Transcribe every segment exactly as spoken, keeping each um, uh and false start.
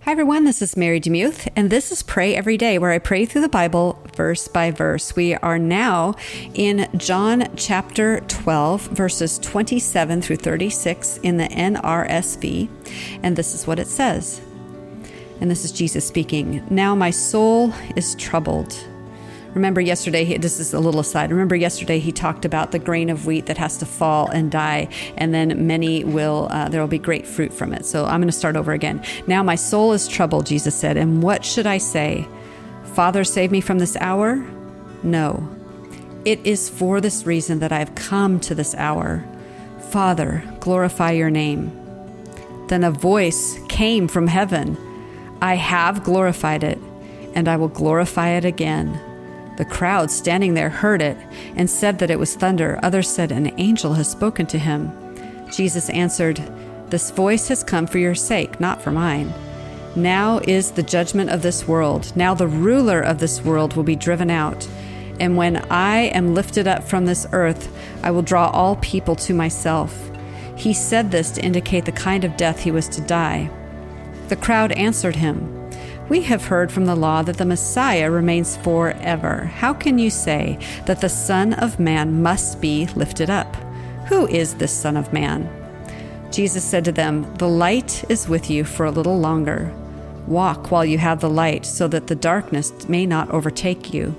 Hi everyone, this is Mary Demuth, and this is Pray Every Day, where I pray through the Bible verse by verse. We are now in John chapter twelve, verses twenty-seven through thirty-six in the N R S V, and this is what it says. And this is Jesus speaking. Now my soul is troubled. Remember yesterday, this is a little aside, remember yesterday he talked about the grain of wheat that has to fall and die, and then many will, uh, there will be great fruit from it. So I'm going to start over again. Now my soul is troubled, Jesus said, and what should I say? Father, save me from this hour? No. It is for this reason that I have come to this hour. Father, glorify your name. Then a voice came from heaven. I have glorified it, and I will glorify it again. The crowd standing there heard it and said that it was thunder. Others said, an angel has spoken to him. Jesus answered, this voice has come for your sake, not for mine. Now is the judgment of this world. Now the ruler of this world will be driven out. And when I am lifted up from this earth, I will draw all people to myself. He said this to indicate the kind of death he was to die. The crowd answered him, we have heard from the law that the Messiah remains forever. How can you say that the Son of Man must be lifted up? Who is this Son of Man? Jesus said to them, the light is with you for a little longer. Walk while you have the light, so that the darkness may not overtake you.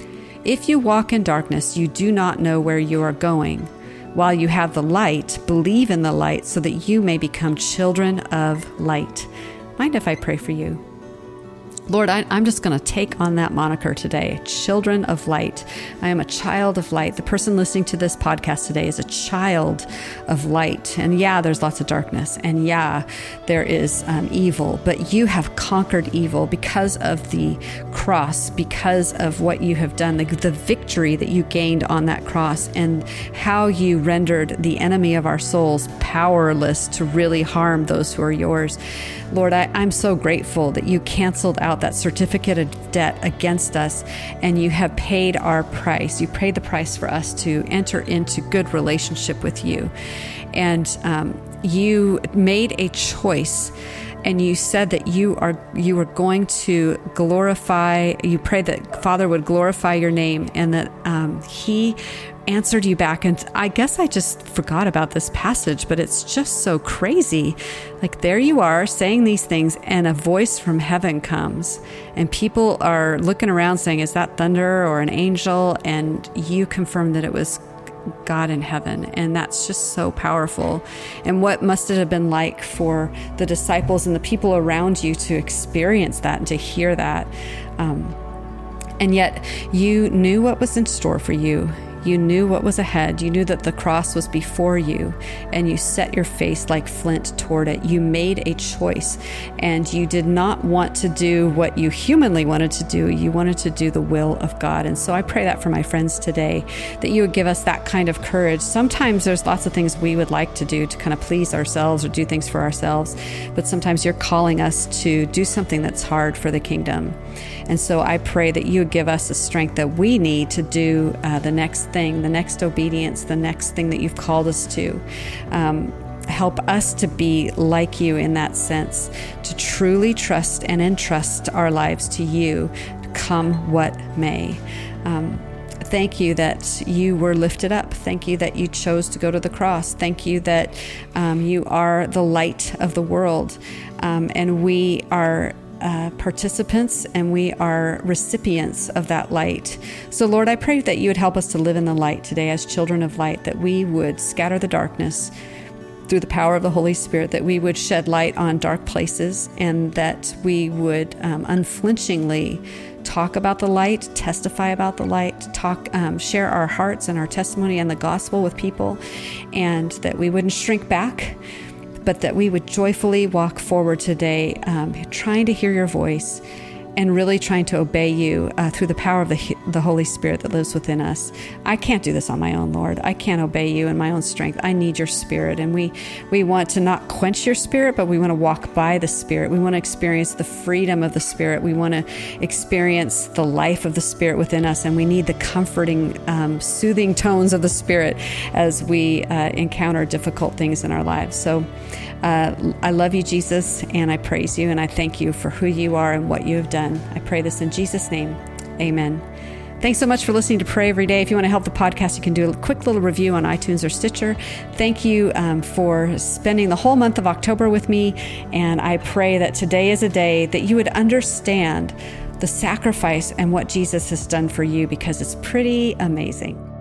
If you walk in darkness, you do not know where you are going. While you have the light, believe in the light, so that you may become children of light. Mind if I pray for you? Lord, I, I'm just going to take on that moniker today, children of light. I am a child of light. The person listening to this podcast today is a child of light. And yeah, there's lots of darkness. And yeah, there is um, evil. But you have conquered evil because of the cross, because of what you have done, the, the victory that you gained on that cross, and how you rendered the enemy of our souls powerless to really harm those who are yours. Lord, I, I'm so grateful that you canceled out that certificate of debt against us, and you have paid our price. You paid the price for us to enter into good relationship with you. And um, you made a choice, and you said that you are you were going to glorify, you prayed that Father would glorify your name, and that um, he answered you back. And I guess I just forgot about this passage, but it's just so crazy. Like, there you are saying these things, and a voice from heaven comes, and people are looking around saying, is that thunder or an angel? And you confirmed that it was God in heaven. And that's just so powerful. And what must it have been like for the disciples and the people around you to experience that and to hear that? Um, and yet you knew what was in store for you. You knew what was ahead. You knew that the cross was before you, and you set your face like flint toward it. You made a choice, and you did not want to do what you humanly wanted to do. You wanted to do the will of God. And so I pray that for my friends today, that you would give us that kind of courage. Sometimes there's lots of things we would like to do to kind of please ourselves or do things for ourselves, but sometimes you're calling us to do something that's hard for the kingdom. And so I pray that you would give us the strength that we need to do uh, the next thing, the next obedience, the next thing that you've called us to. Um, help us to be like you in that sense, to truly trust and entrust our lives to you, come what may. Um, Thank you that you were lifted up. Thank you that you chose to go to the cross. Thank you that um, you are the light of the world, um, and we are Uh, participants, and we are recipients of that light. So Lord, I pray that you would help us to live in the light today as children of light, that we would scatter the darkness through the power of the Holy Spirit, that we would shed light on dark places, and that we would um, unflinchingly talk about the light, testify about the light, talk, um, share our hearts and our testimony and the gospel with people, and that we wouldn't shrink back, but that we would joyfully walk forward today, um, trying to hear your voice and really trying to obey you uh, through the power of the, the Holy Spirit that lives within us. I can't do this on my own, Lord. I can't obey you in my own strength. I need your Spirit. And we, we want to not quench your Spirit, but we want to walk by the Spirit. We want to experience the freedom of the Spirit. We want to experience the life of the Spirit within us. And we need the comforting, um, soothing tones of the Spirit as we uh, encounter difficult things in our lives. So uh, I love you, Jesus, and I praise you, and I thank you for who you are and what you have done. I pray this in Jesus' name. Amen. Thanks so much for listening to Pray Every Day. If you want to help the podcast, you can do a quick little review on iTunes or Stitcher. Thank you um, for spending the whole month of October with me. And I pray that today is a day that you would understand the sacrifice and what Jesus has done for you, because it's pretty amazing.